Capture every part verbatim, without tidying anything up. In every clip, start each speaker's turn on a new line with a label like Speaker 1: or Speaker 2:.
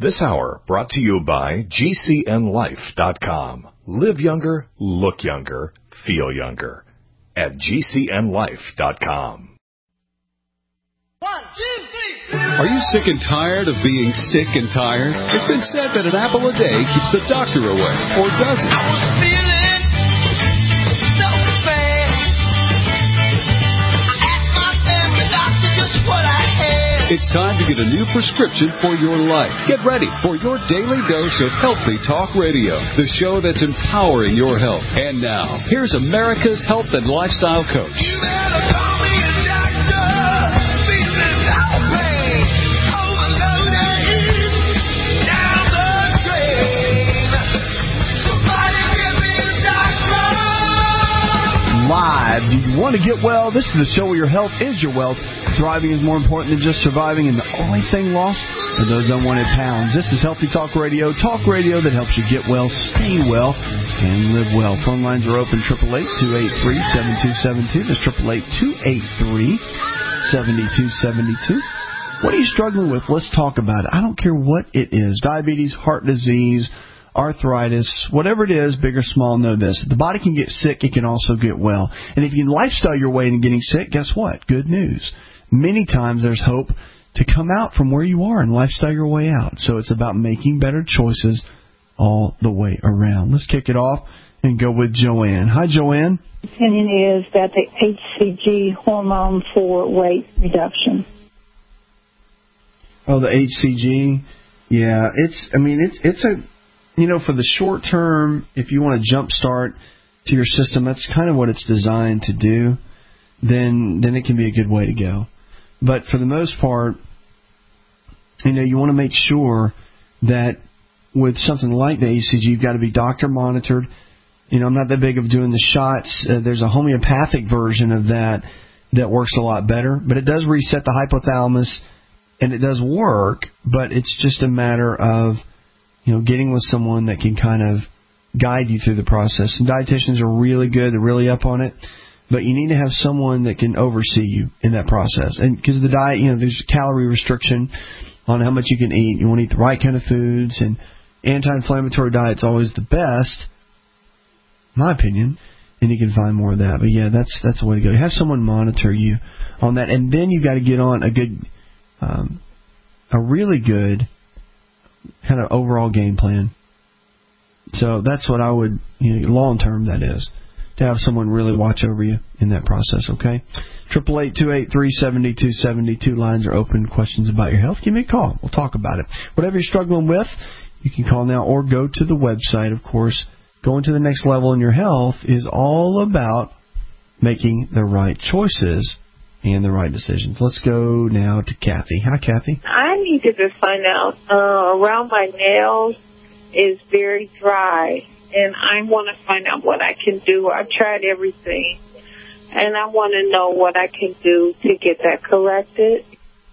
Speaker 1: This hour brought to you by G C N life dot com. Live younger, look younger, feel younger at G C N life dot com.
Speaker 2: One, two, three.
Speaker 3: Are you sick and tired of being sick and tired? It's been said that an apple a day keeps the doctor away, or does it?
Speaker 2: I was feeling so bad. I asked my family doctor just what I had.
Speaker 3: It's time to get a new prescription for your life. Get ready for your daily dose of Healthy Talk Radio, the show that's empowering your health. And now, here's America's health and lifestyle coach.
Speaker 2: You better call me a doctor. Feeling no pain. Overloaded. Down the drain. Somebody give me a doctor.
Speaker 4: Live. Do you want to get well? This is the show where your health is your wealth. Thriving is more important than just surviving, and the only thing lost are those unwanted pounds. This is Healthy Talk Radio, talk radio that helps you get well, stay well, and live well. Phone lines are open, eight eight eight, two eight three, seven two seven two. That's eight eight eight, two eight three, seven two seven two. What are you struggling with? Let's talk about it. I don't care what it is. Diabetes, heart disease, arthritis, whatever it is, big or small, know this. If the body can get sick, it can also get well. And if you can lifestyle your way into getting sick, guess what? Good news. Many times there's hope to come out from where you are and lifestyle your way out. So it's about making better choices all the way around. Let's kick it off and go with Joanne. Hi, Joanne.
Speaker 5: My opinion is that the H C G hormone for weight reduction.
Speaker 4: Oh, the H C G. Yeah, it's, I mean, it's, it's a, you know, for the short term, if you want to jumpstart to your system, that's kind of what it's designed to do, then, then it can be a good way to go. But for the most part, you know, you want to make sure that with something like the H C G, you've got to be doctor monitored. You know, I'm not that big of doing the shots. Uh, there's a homeopathic version of that that works a lot better. But it does reset the hypothalamus, and it does work. But it's just a matter of, you know, getting with someone that can kind of guide you through the process. And dietitians are really good. They're really up on it. But you need to have someone that can oversee you in that process. And because the diet, you know, there's calorie restriction on how much you can eat. You want to eat the right kind of foods. And anti-inflammatory diet's always the best, in my opinion. And you can find more of that. But, yeah, that's that's the way to go. Have someone monitor you on that. And then you've got to get on a good, um, a really good kind of overall game plan. So that's what I would, you know, long term, that is. To have someone really watch over you in that process, okay? eight eight eight, two eight three, seven two seven two. Lines are open. Questions about your health, give me a call. We'll talk about it. Whatever you're struggling with, you can call now or go to the website. Of course, going to the next level in your health is all about making the right choices and the right decisions. Let's go now to Kathy. Hi, Kathy.
Speaker 6: I need to just find out, uh, around my nails is very dry. And I want to find out what I can do. I've tried everything, and I want to know what I can do to get that corrected.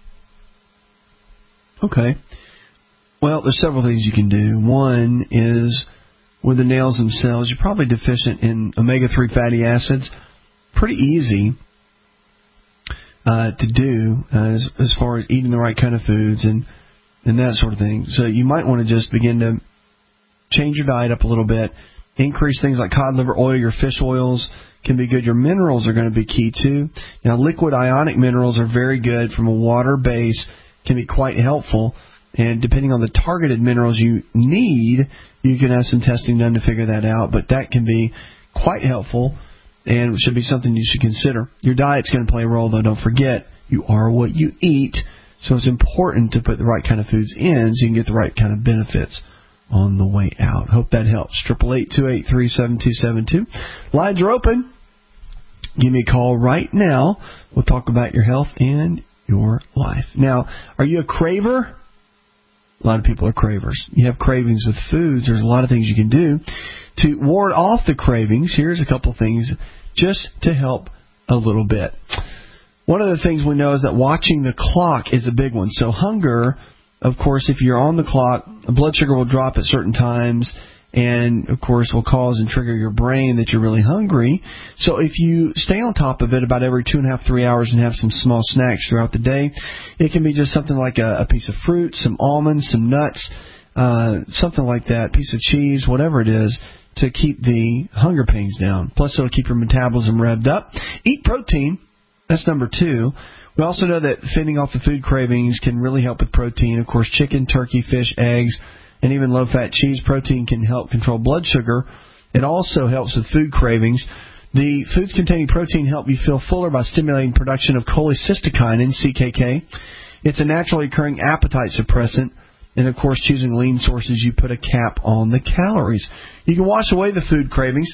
Speaker 4: Okay. Well, there's several things you can do. One is, with the nails themselves, you're probably deficient in omega three fatty acids. Pretty easy uh, to do uh, as, as far as eating the right kind of foods and, and that sort of thing. So you might want to just begin to change your diet up a little bit. Increase things like cod liver oil. Your fish oils can be good. Your minerals are going to be key too. Now, liquid ionic minerals are very good from a water base, can be quite helpful. And depending on the targeted minerals you need, you can have some testing done to figure that out. But that can be quite helpful and should be something you should consider. Your diet's going to play a role, though. Don't forget, you are what you eat. So it's important to put the right kind of foods in so you can get the right kind of benefits on the way out. Hope that helps. eight eight eight, two eight three, seven two seven two. Lines are open. Give me a call right now. We'll talk about your health and your life. Now, are you a craver? A lot of people are cravers. You have cravings with foods. There's a lot of things you can do to ward off the cravings. Here's a couple things just to help a little bit. One of the things we know is that watching the clock is a big one. So hunger, of course, if you're on the clock, blood sugar will drop at certain times, and, of course, will cause and trigger your brain that you're really hungry. So if you stay on top of it about every two and a half, three hours and have some small snacks throughout the day, it can be just something like a, a piece of fruit, some almonds, some nuts, uh, something like that, piece of cheese, whatever it is, to keep the hunger pains down. Plus, it'll keep your metabolism revved up. Eat protein. That's number two. We also know that fending off the food cravings can really help with protein. Of course, chicken, turkey, fish, eggs, and even low-fat cheese protein can help control blood sugar. It also helps with food cravings. The foods containing protein help you feel fuller by stimulating production of cholecystokinin, C K K. It's a naturally occurring appetite suppressant. And, of course, choosing lean sources, you put a cap on the calories. You can wash away the food cravings.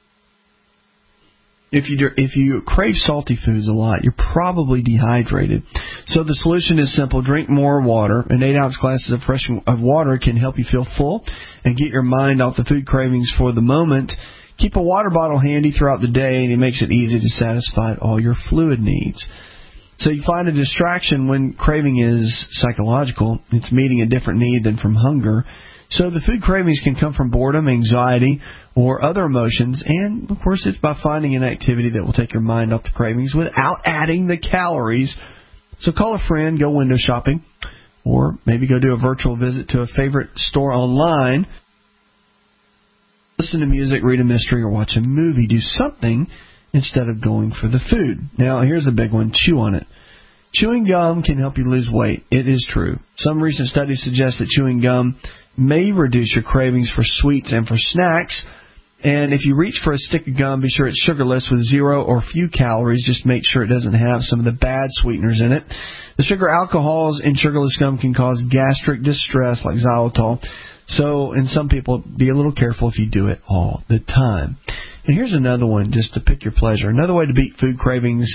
Speaker 4: If you if you crave salty foods a lot, you're probably dehydrated. So the solution is simple. Drink more water. An eight-ounce glasses of fresh of water can help you feel full and get your mind off the food cravings for the moment. Keep a water bottle handy throughout the day, and it makes it easy to satisfy all your fluid needs. So you find a distraction when craving is psychological. It's meeting a different need than from hunger. So the food cravings can come from boredom, anxiety, or other emotions. And, of course, it's by finding an activity that will take your mind off the cravings without adding the calories. So call a friend, go window shopping, or maybe go do a virtual visit to a favorite store online. Listen to music, read a mystery, or watch a movie. Do something instead of going for the food. Now, here's a big one. Chew on it. Chewing gum can help you lose weight. It is true. Some recent studies suggest that chewing gum may reduce your cravings for sweets and for snacks. And if you reach for a stick of gum, be sure it's sugarless with zero or few calories. Just make sure it doesn't have some of the bad sweeteners in it. The sugar alcohols in sugarless gum can cause gastric distress like xylitol. So, and some people, be a little careful if you do it all the time. And here's another one, just to pick your pleasure. Another way to beat food cravings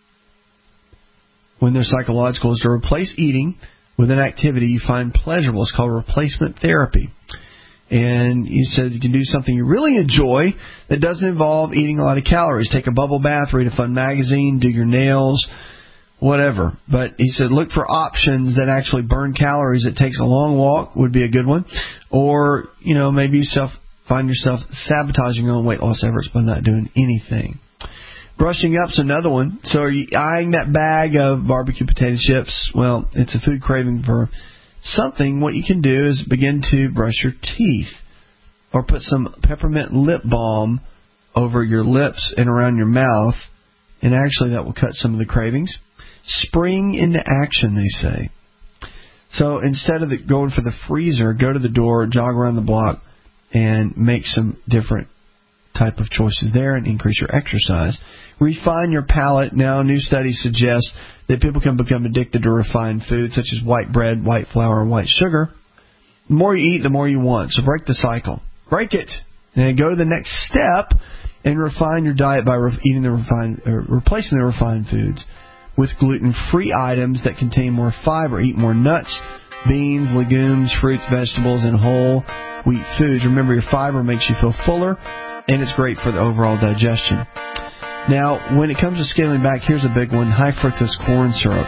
Speaker 4: when they're psychological is to replace eating with an activity you find pleasurable. It's called replacement therapy. And you said you can do something you really enjoy that doesn't involve eating a lot of calories. Take a bubble bath, read a fun magazine, do your nails, whatever. But he said look for options that actually burn calories. It takes a long walk would be a good one. Or, you know, maybe you self, find yourself sabotaging your own weight loss efforts by not doing anything. Brushing up's another one. So are you eyeing that bag of barbecue potato chips? Well, it's a food craving for something. What you can do is begin to brush your teeth or put some peppermint lip balm over your lips and around your mouth, and actually that will cut some of the cravings. Spring into action, they say. So instead of the, going for the freezer, go to the door, jog around the block, and make some different type of choices there and increase your exercise. Refine your palate. Now, new studies suggest that people can become addicted to refined foods such as white bread, white flour, and white sugar. The more you eat, the more you want. So break the cycle. Break it. And go to the next step and refine your diet by re- eating the refined, or replacing the refined foods with gluten-free items that contain more fiber. Eat more nuts, beans, legumes, fruits, vegetables, and whole wheat foods. Remember, your fiber makes you feel fuller, and it's great for the overall digestion. Now, when it comes to scaling back, here's a big one, high fructose corn syrup.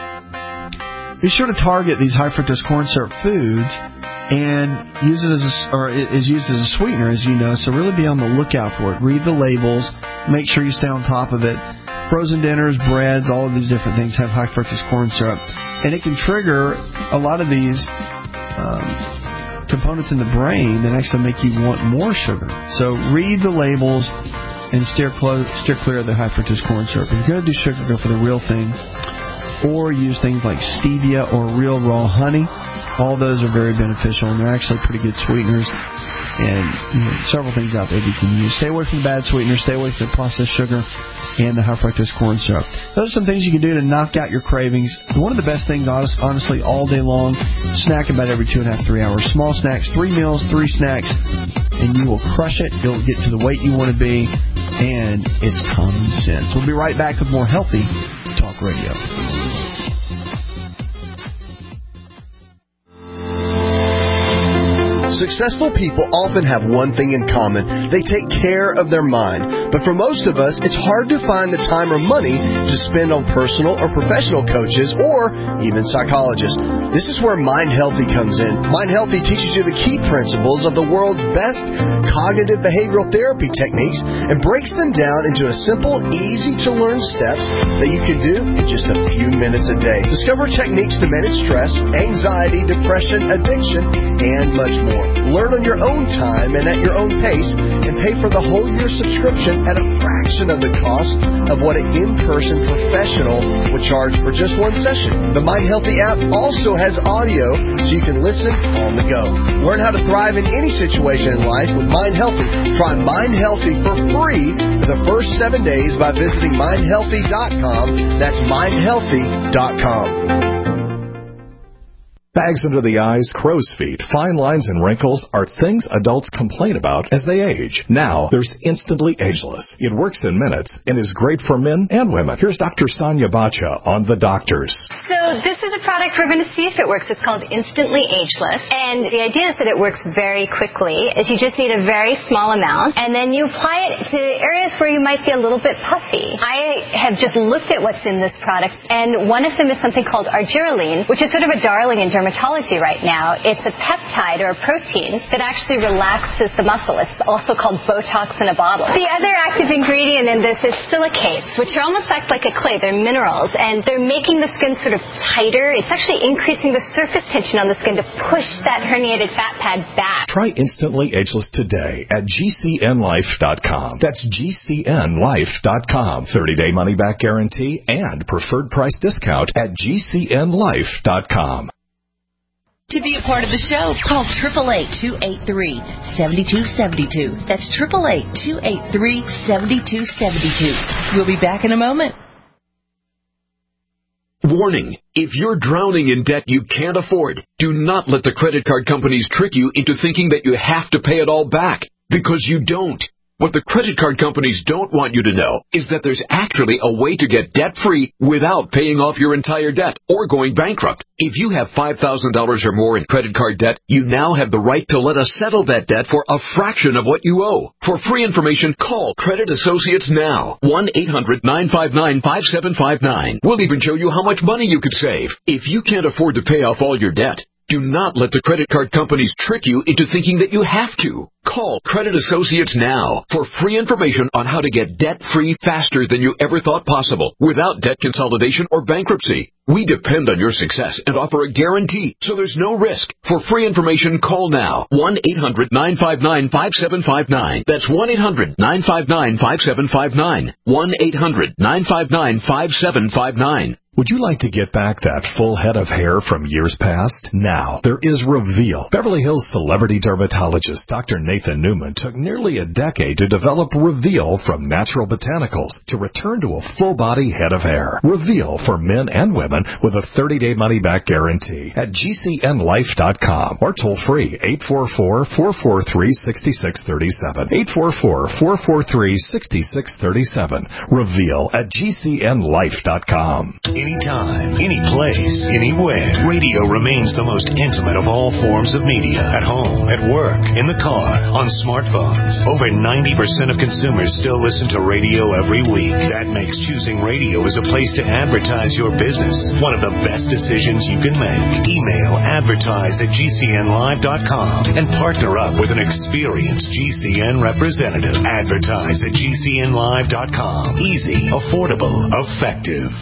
Speaker 4: Be sure to target these high fructose corn syrup foods and use it as a, or it is used as a sweetener, as you know, so really be on the lookout for it. Read the labels. Make sure you stay on top of it. Frozen dinners, breads, all of these different things have high fructose corn syrup. And it can trigger a lot of these um, components in the brain that actually make you want more sugar. So read the labels and steer, clo- steer clear of the high fructose corn syrup. If you're going to do sugar, go for the real thing. Or use things like stevia or real raw honey. All those are very beneficial, and they're actually pretty good sweeteners. And you know, several things out there that you can use. Stay away from the bad sweeteners. Stay away from the processed sugar and the high fructose corn syrup. Those are some things you can do to knock out your cravings. One of the best things, honest, honestly, all day long, snack about every two and a half, three hours. Small snacks, three meals, three snacks, and you will crush it. You'll get to the weight you want to be, and it's common sense. We'll be right back with more Healthy Talk Radio.
Speaker 7: Successful people often have one thing in common. They take care of their mind. But for most of us, it's hard to find the time or money to spend on personal or professional coaches or even psychologists. This is where Mind Healthy comes in. Mind Healthy teaches you the key principles of the world's best cognitive behavioral therapy techniques and breaks them down into a simple, easy-to-learn steps that you can do in just a few minutes a day. Discover techniques to manage stress, anxiety, depression, addiction, and much more. Learn on your own time and at your own pace, and pay for the whole year subscription at a fraction of the cost of what an in-person professional would charge for just one session. The Mind Healthy app also has audio so you can listen on the go. Learn how to thrive in any situation in life with Mind Healthy. Try Mind Healthy for free for the first seven days by visiting mind healthy dot com. That's mind healthy dot com.
Speaker 1: Bags under the eyes, crow's feet, fine lines, and wrinkles are things adults complain about as they age. Now, there's Instantly Ageless. It works in minutes and is great for men and women. Here's Doctor Sonia Bacha on The Doctors.
Speaker 8: So this is a product we're going to see if it works. It's called Instantly Ageless. And the idea is that it works very quickly. Is you just need a very small amount, and then you apply it to areas where you might be a little bit puffy. I have just looked at what's in this product, and one of them is something called argireline, which is sort of a darling in dermatology right now. It's a peptide or a protein that actually relaxes the muscle. It's also called Botox in a bottle. The other active ingredient in this is silicates, which are almost act like a clay. They're minerals, and they're making the skin sort of tighter. It's actually increasing the surface tension on the skin to push that herniated fat pad back.
Speaker 1: Try Instantly Ageless today at G C N life dot com. That's G C N life dot com. thirty-day money-back guarantee and preferred price discount at G C N life dot com.
Speaker 9: To be a part of the show, call eight eight eight, two eight three, seven two seven two. That's eight eight eight, two eight three, seven two seven two. We'll be back in a moment.
Speaker 10: Warning, if you're drowning in debt you can't afford, do not let the credit card companies trick you into thinking that you have to pay it all back, because you don't. What the credit card companies don't want you to know is that there's actually a way to get debt-free without paying off your entire debt or going bankrupt. If you have five thousand dollars or more in credit card debt, you now have the right to let us settle that debt for a fraction of what you owe. For free information, call Credit Associates now. one eight hundred, nine five nine, five seven five nine. We'll even show you how much money you could save. If you can't afford to pay off all your debt, do not let the credit card companies trick you into thinking that you have to. Call Credit Associates now for free information on how to get debt-free faster than you ever thought possible without debt consolidation or bankruptcy. We depend on your success and offer a guarantee, so there's no risk. For free information, call now. one eight hundred, nine five nine, five seven five nine. That's one eight hundred, nine five nine, five seven five nine. one eight hundred, nine five nine, five seven five nine.
Speaker 1: Would you like to get back that full head of hair from years past? Now, there is Reveal. Beverly Hills celebrity dermatologist Doctor Nathan Newman took nearly a decade to develop Reveal from natural botanicals to return to a full-body head of hair. Reveal for men and women with a thirty-day money-back guarantee at G C N life dot com or toll-free eight four four, four four three, six six three seven. eight four four, four four three, six six three seven. Reveal at G C N life dot com.
Speaker 11: Anytime, any place, anywhere. Radio remains the most intimate of all forms of media. At home, at work, in the car, on smartphones. Over ninety percent of consumers still listen to radio every week. That makes choosing radio as a place to advertise your business one of the best decisions you can make. Email advertise at G C N live dot com and partner up with an experienced G C N representative. Advertise at G C N live dot com. Easy, affordable, effective.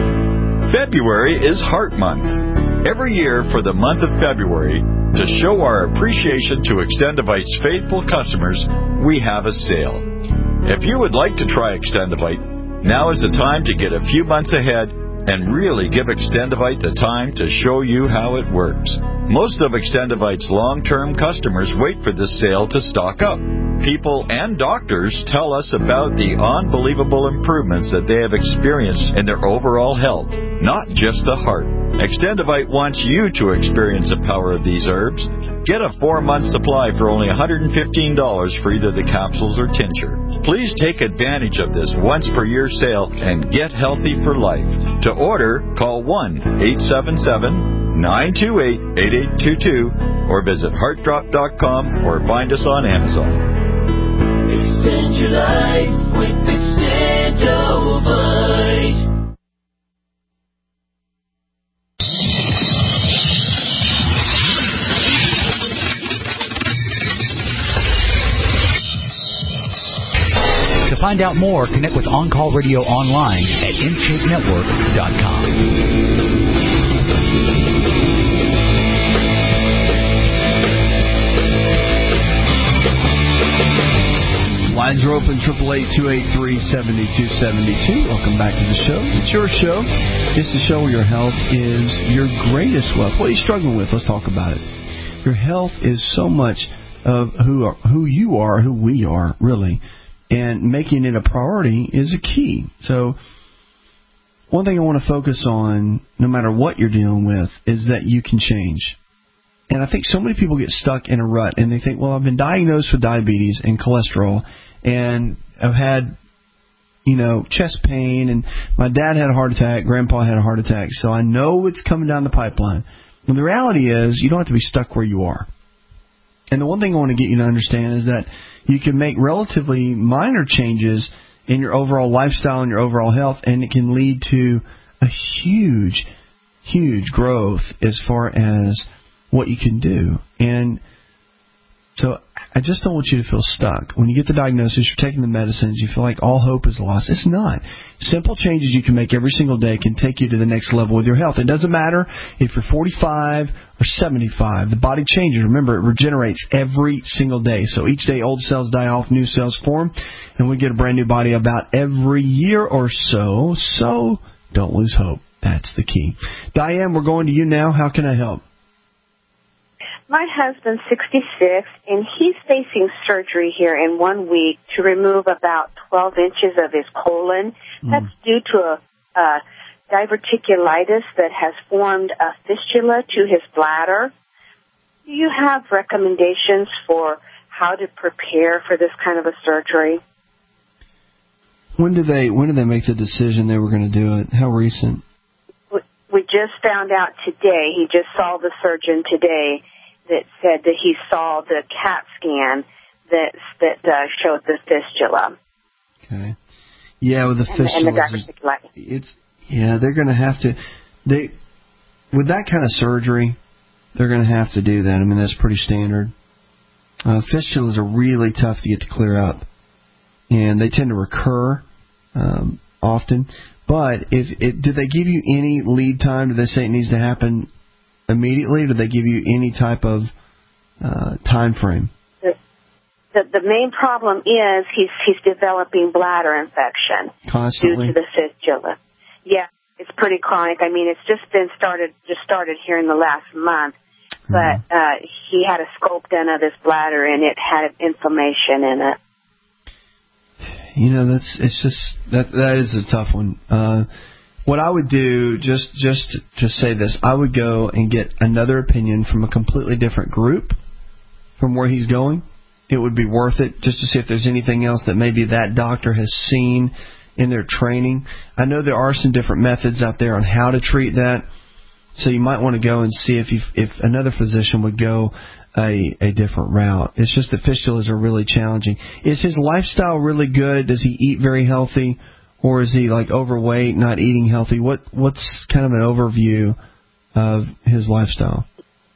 Speaker 12: February is Heart Month. Every year for the month of February, to show our appreciation to Extendivite's faithful customers, we have a sale. If you would like to try Extendivite, now is the time to get a few months ahead and really give Extendivite the time to show you how it works. Most of Extendivite's long-term customers wait for this sale to stock up. People and doctors tell us about the unbelievable improvements that they have experienced in their overall health, not just the heart. Extendivite wants you to experience the power of these herbs. Get a four-month supply for only one hundred fifteen dollars for either the capsules or tincture. Please take advantage of this once-per-year sale and get healthy for life. To order, call one eight seven seven, nine two eight, eight eight two two or visit heart drop dot com or find us on Amazon.
Speaker 2: Extend your life with Extendovite.
Speaker 13: To find out more, connect with On Call Radio online at in shape network dot com.
Speaker 4: Lines are open, eight eight eight, two eight three, seven two seven two. Welcome back to the show. It's your show. It's the show where your health is your greatest wealth. What are you struggling with? Let's talk about it. Your health is so much of who are, who you are, who we are, really. And making it a priority is a key. So one thing I want to focus on, no matter what you're dealing with, is that you can change. And I think so many people get stuck in a rut, and they think, well, I've been diagnosed with diabetes and cholesterol, and I've had, you know, chest pain, and my dad had a heart attack, grandpa had a heart attack, so I know it's coming down the pipeline. And the reality is, you don't have to be stuck where you are. And the one thing I want to get you to understand is that you can make relatively minor changes in your overall lifestyle and your overall health, and it can lead to a huge, huge growth as far as what you can do. And so I just don't want you to feel stuck. When you get the diagnosis, you're taking the medicines, you feel like all hope is lost. It's not. Simple changes you can make every single day can take you to the next level with your health. It doesn't matter if you're forty-five or seventy-five. The body changes. Remember, it regenerates every single day. So each day, old cells die off, new cells form, and we get a brand new body about every year or so. So don't lose hope. That's the key. Diane, we're going to you now. How can I help?
Speaker 14: My husband's sixty-six, and he's facing surgery here in one week to remove about twelve inches of his colon. Mm. That's due to a, a diverticulitis that has formed a fistula to his bladder. Do you have recommendations for how to prepare for this kind of a surgery?
Speaker 4: When did they when did they make the decision they were going to do it? How recent?
Speaker 14: We just found out today. He just saw the surgeon today that said that he saw the CAT scan that that uh, showed the fistula.
Speaker 4: Okay. Yeah, with the fistula.
Speaker 14: And, and the diverticulitis.
Speaker 4: It's yeah, they're going to have to they with that kind of surgery, they're going to have to do that. I mean, that's pretty standard. Uh, fistulas are really tough to get to clear up, and they tend to recur um, often. But if it, did they give you any lead time? Did they say it needs to happen immediately, or did they give you any type of uh, time frame?
Speaker 14: The, the the main problem is he's he's developing bladder infection
Speaker 4: constantly
Speaker 14: due to the fistula. Yeah, it's pretty chronic. I mean, it's just been started just started here in the last month. But uh, he had a scope done of his bladder, and it had inflammation in it.
Speaker 4: You know, that's it's just that that is a tough one. Uh, What I would do, just just to say this, I would go and get another opinion from a completely different group from where he's going. It would be worth it just to see if there's anything else that maybe that doctor has seen in their training. I know there are some different methods out there on how to treat that, so you might want to go and see if you, if another physician would go a, a different route. It's just that fistulas are really challenging. Is his lifestyle really good? Does he eat very healthy? Or is he like overweight, not eating healthy? What what's kind of an overview of his lifestyle?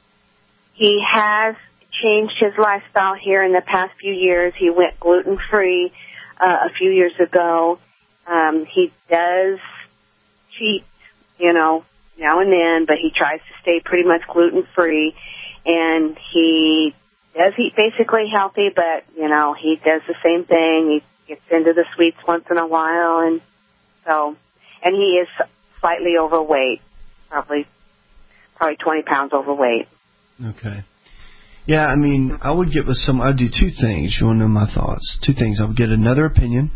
Speaker 14: He has changed his lifestyle here in the past few years. He went gluten-free uh, a few years ago. Um, he does cheat, you know, now and then, but he tries to stay pretty much gluten-free. And he does eat basically healthy, but, you know, he does the same thing. He gets into the sweets once in a while, and so, and he is slightly overweight, probably, probably twenty pounds overweight.
Speaker 4: Okay. Yeah, I mean, I would get with some, I'd do two things. You want to know my thoughts? Two things. I would get another opinion,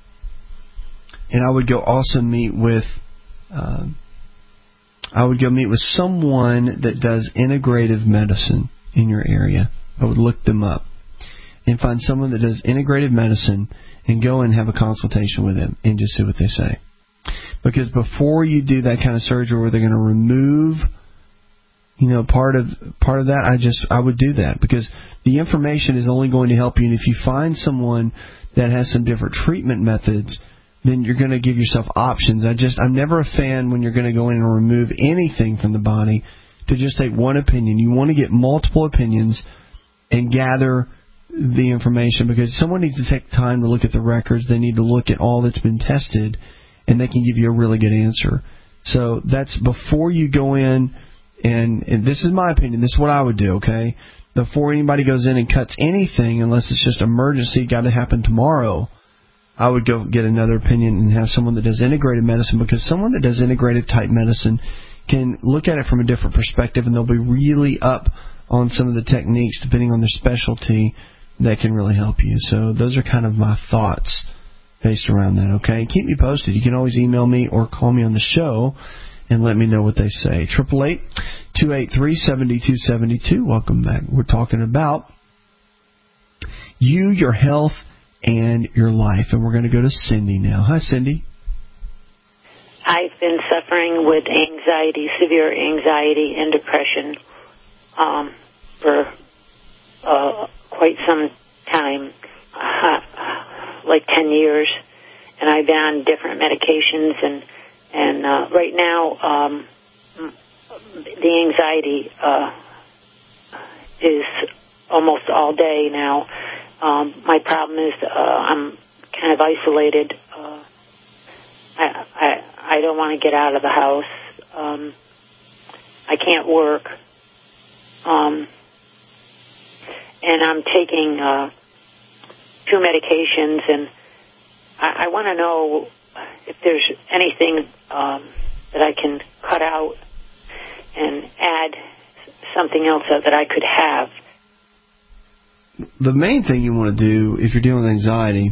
Speaker 4: and I would go also meet with, uh, I would go meet with someone that does integrative medicine in your area. I would look them up and find someone that does integrative medicine and go and have a consultation with them and just see what they say. Because before you do that kind of surgery where they're going to remove you know, part of part of that, I just I would do that because the information is only going to help you. And if you find someone that has some different treatment methods, then you're going to give yourself options. I just I'm never a fan when you're going to go in and remove anything from the body to just take one opinion. You want to get multiple opinions and gather the information because someone needs to take time to look at the records. They need to look at all that's been tested, and they can give you a really good answer. So that's before you go in, and, and this is my opinion. This is what I would do, okay? Before anybody goes in and cuts anything, unless it's just emergency, got to happen tomorrow, I would go get another opinion and have someone that does integrated medicine, because someone that does integrated type medicine can look at it from a different perspective, and they'll be really up on some of the techniques, depending on their specialty, that can really help you. So those are kind of my thoughts based around that, okay? Keep me posted. You can always email me or call me on the show and let me know what they say. eight eight eight, two eight three, seven two seven two. Welcome back. We're talking about you, your health, and your life. And we're going to go to Cindy now. Hi, Cindy.
Speaker 15: I've been suffering with anxiety, severe anxiety and depression um, for uh, quite some time, uh, like ten years. And I've been on different medications, and and uh, right now um, the anxiety uh, is almost all day now. Um, my problem is uh, I'm kind of isolated. Uh, I, I I don't want to get out of the house. Um, I can't work. Um, and I'm taking uh, two medications, and I, I want to know if there's anything um, that I can cut out and add something else that I could have.
Speaker 4: The main thing you want to do if you're dealing with anxiety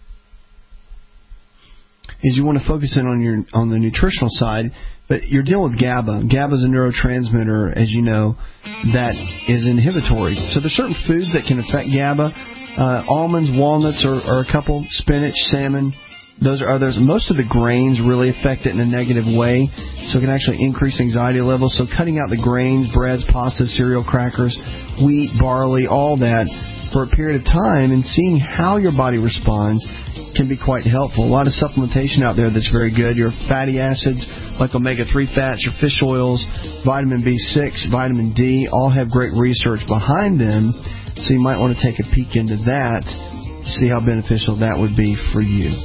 Speaker 4: is you want to focus in on your on the nutritional side, but you're dealing with GABA. GABA is a neurotransmitter, as you know, that is inhibitory. So there's certain foods that can affect GABA. Uh, almonds, walnuts are, are a couple. Spinach, salmon, those are others. Most of the grains really affect it in a negative way, so it can actually increase anxiety levels. So cutting out the grains, breads, pasta, cereal, crackers, wheat, barley, all that for a period of time and seeing how your body responds can be quite helpful. A lot of supplementation out there that's very good. Your fatty acids, like omega three fats, your fish oils, vitamin B six, vitamin D, all have great research behind them. So you might want to take a peek into that, see how beneficial that would be for you.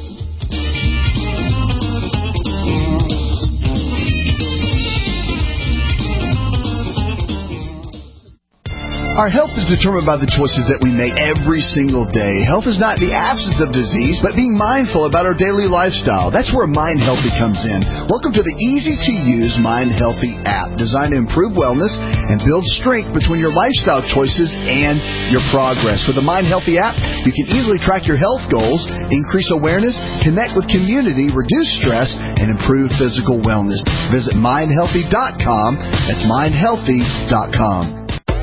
Speaker 16: Our health is determined by the choices that we make every single day. Health is not the absence of disease, but being mindful about our daily lifestyle. That's where Mind Healthy comes in. Welcome to the easy-to-use Mind Healthy app, designed to improve wellness and build strength between your lifestyle choices and your progress. With the Mind Healthy app, you can easily track your health goals, increase awareness, connect with community, reduce stress, and improve physical wellness. Visit mind healthy dot com. That's mind healthy dot com.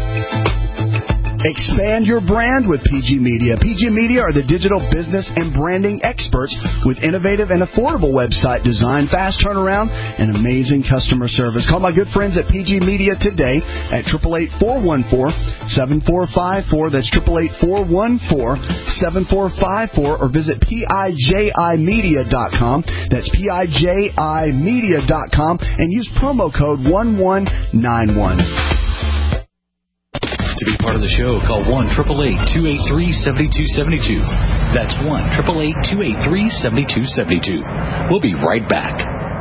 Speaker 16: Expand your brand with P G Media. P G Media are the digital business and branding experts with innovative and affordable website design, fast turnaround, and amazing customer service. Call my good friends at P G Media today at eight eight eight, four one four, seven four five four. That's eight eight eight, four one four, seven four five four, or visit P I J I media dot com. That's P I J I media dot com and use promo code one one nine one.
Speaker 13: To be part of the show, call one eight eight eight, two eight three, seven two seven two. That's one eight eight eight, two eight three, seven two seven two. We'll be right back.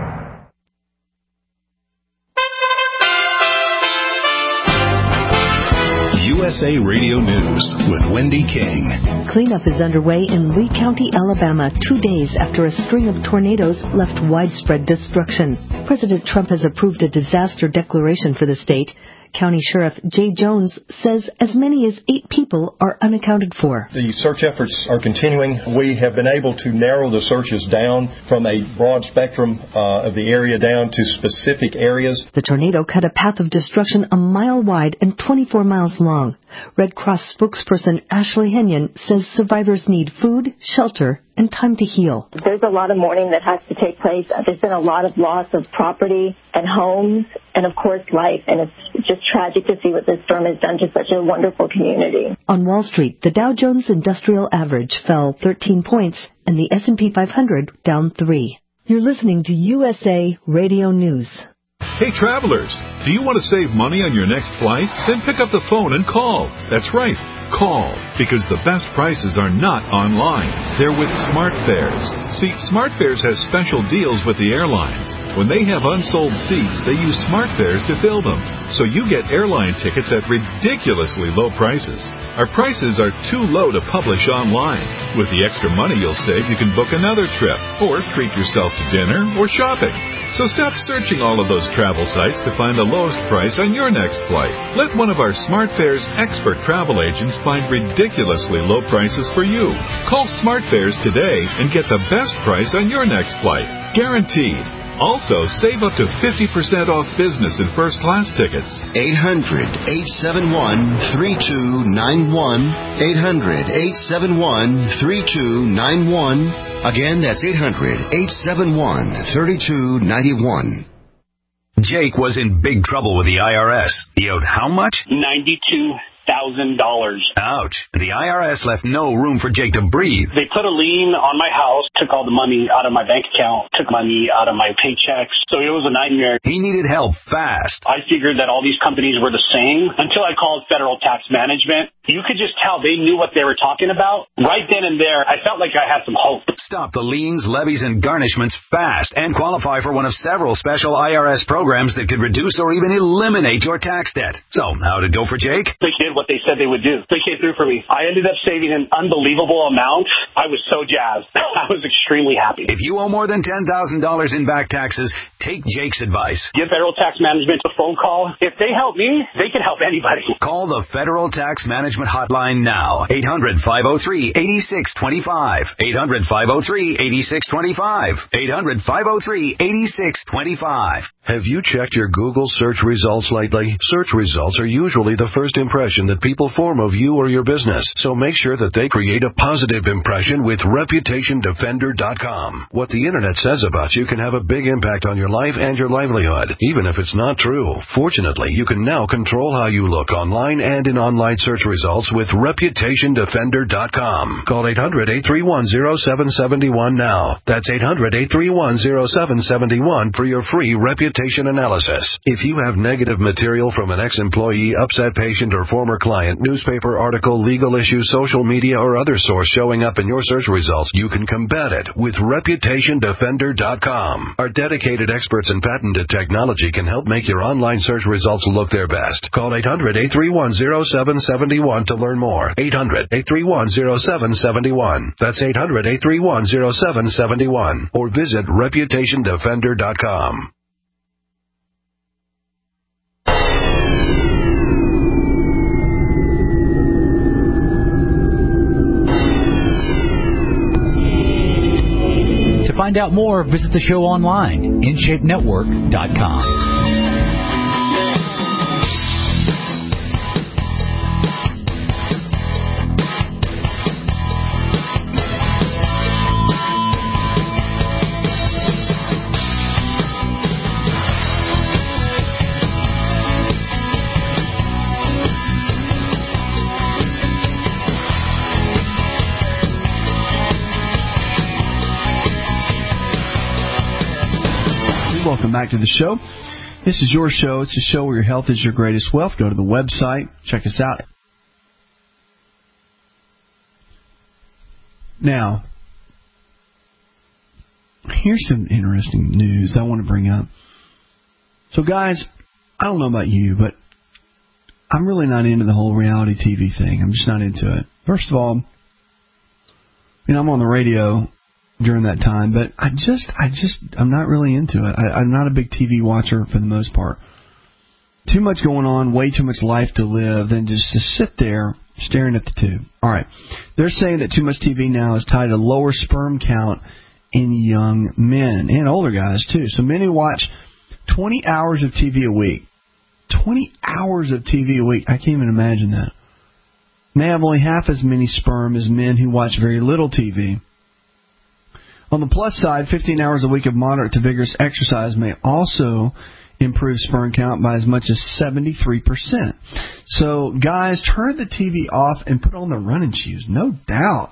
Speaker 11: U S A Radio News with Wendy King.
Speaker 17: Cleanup is underway in Lee County, Alabama, two days after a string of tornadoes left widespread destruction. President Trump has approved a disaster declaration for the state. County Sheriff Jay Jones says as many as eight people are unaccounted for.
Speaker 18: The search efforts are continuing. We have been able to narrow the searches down from a broad spectrum uh, of the area down to specific areas.
Speaker 17: The tornado cut a path of destruction a mile wide and twenty-four miles long. Red Cross spokesperson Ashley Henyon says survivors need food, shelter, and time to heal.
Speaker 19: There's a lot of mourning that has to take place. There's been a lot of loss of property and homes and, of course, life. And it's just tragic to see what this storm has done to such a wonderful community.
Speaker 17: On Wall Street, the Dow Jones Industrial Average fell thirteen points and the S and P five hundred down three. You're listening to U S A Radio News.
Speaker 20: Hey travelers, do you want to save money on your next flight? Then pick up the phone and call. That's right, call, because the best prices are not online. They're with SmartFares. See, SmartFares has special deals with the airlines. When they have unsold seats, they use SmartFares to fill them. So you get airline tickets at ridiculously low prices. Our prices are too low to publish online. With the extra money you'll save, you can book another trip, or treat yourself to dinner or shopping. So stop searching all of those travel sites to find the lowest price on your next flight. Let one of our SmartFares expert travel agents find ridiculously low prices for you. Call SmartFares today and get the best price on your next flight. Guaranteed. Also, save up to fifty percent off business and first class tickets.
Speaker 21: eight hundred, eight seven one, three two nine one. eight hundred, eight seven one, three two nine one. Again, that's eight hundred, eight seven one, three two nine one.
Speaker 22: Jake was in big trouble with the I R S. He owed how much?
Speaker 23: ninety-two thousand dollars.
Speaker 22: Ouch. The I R S left no room for Jake to breathe.
Speaker 23: They put a lien on my house, took all the money out of my bank account, took money out of my paychecks. So it was a nightmare.
Speaker 22: He needed help fast.
Speaker 23: I figured that all these companies were the same until I called Federal Tax Management. You could just tell they knew what they were talking about. Right then and there, I felt like I had some hope.
Speaker 22: Stop the liens, levies, and garnishments fast and qualify for one of several special I R S programs that could reduce or even eliminate your tax debt. So, how'd it go for Jake?
Speaker 23: They did what they said they would do. They came through for me. I ended up saving an unbelievable amount. I was so jazzed. I was extremely happy.
Speaker 22: If you owe more than ten thousand dollars in back taxes, take Jake's advice.
Speaker 23: Give Federal Tax Management a phone call. If they help me, they can help anybody.
Speaker 22: Call the Federal Tax Management Hotline now. eight hundred, five oh three, eight six two five. eight hundred, five oh three, eight six two five. eight hundred, five oh three, eight six two five.
Speaker 24: Have you checked your Google search results lately? Search results are usually the first impression that people form of you or your business. So make sure that they create a positive impression with Reputation Defender dot com. What the internet says about you can have a big impact on your life and your livelihood, even if it's not true. Fortunately, you can now control how you look online and in online search results with Reputation Defender dot com. Call eight hundred, eight three one, oh seven seven one now. That's eight hundred, eight three one, oh seven seven one for your free reputation analysis. If you have negative material from an ex-employee, upset patient, or former client, newspaper article, legal issue, social media, or other source showing up in your search results, you can combat it with Reputation Defender dot com. Our dedicated experts in patented technology can help make your online search results look their best. Call eight hundred, eight three one, oh seven seven one to learn more. eight hundred, eight three one, oh seven seven one. That's eight hundred, eight three one, oh seven seven one. Or visit Reputation Defender dot com.
Speaker 13: To find out more, visit the show online, in shape network dot com.
Speaker 4: Welcome back to the show. This is your show. It's a show where your health is your greatest wealth. Go to the website. Check us out. Now, here's some interesting news I want to bring up. So, guys, I don't know about you, but I'm really not into the whole reality T V thing. I'm just not into it. First of all, you know, I'm on the radio during that time, but I just, I just, I'm not really into it. I, I'm not a big T V watcher for the most part. Too much going on, way too much life to live than just to sit there staring at the tube. All right. They're saying that too much T V now is tied to lower sperm count in young men and older guys, too. So many watch twenty hours of T V a week. twenty hours of T V a week. I can't even imagine that. may have only half as many sperm as men who watch very little T V. On the plus side, fifteen hours a week of moderate to vigorous exercise may also improve sperm count by as much as seventy-three percent. So, guys, turn the T V off and put on the running shoes. No doubt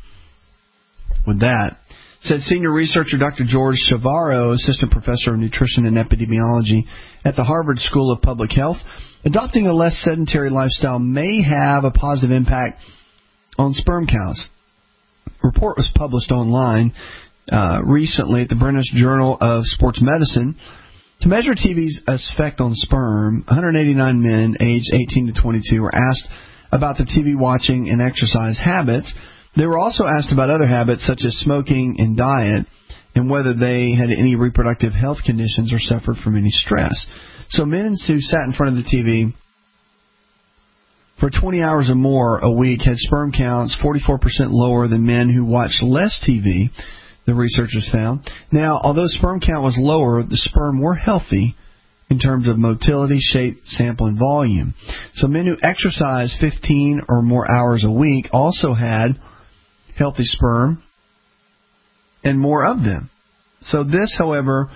Speaker 4: with that. Said senior researcher Doctor George Chavarro, assistant professor of nutrition and epidemiology at the Harvard School of Public Health. Adopting a less sedentary lifestyle may have a positive impact on sperm counts. A report was published online uh, recently at the British Journal of Sports Medicine. To measure T V's effect on sperm, one hundred eighty-nine men aged eighteen to twenty-two were asked about their T V watching and exercise habits. They were also asked about other habits such as smoking and diet and whether they had any reproductive health conditions or suffered from any stress. So men who sat in front of the T V for twenty hours or more a week had sperm counts forty-four percent lower than men who watched less T V, the researchers found. Now, although sperm count was lower, the sperm were healthy in terms of motility, shape, sample, and volume. So men who exercised fifteen or more hours a week also had healthy sperm and more of them. So this, however,